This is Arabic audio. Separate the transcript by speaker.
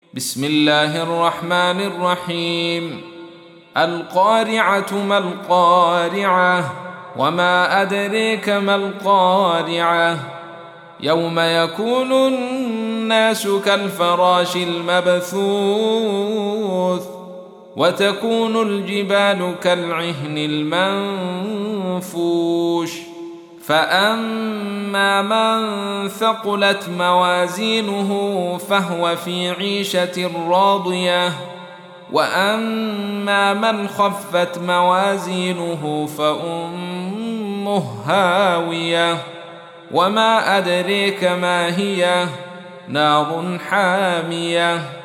Speaker 1: بسم الله الرحمن الرحيم. القارعة ما القارعة وما أدريك ما القارعة يوم يكون الناس كالفراش المبثوث وتكون الجبال كالعهن المنفوش فأما من ثقلت موازينه فهو في عيشة راضية وأما من خفت موازينه فأمه هاوية وما أدريك ما هي نار حامية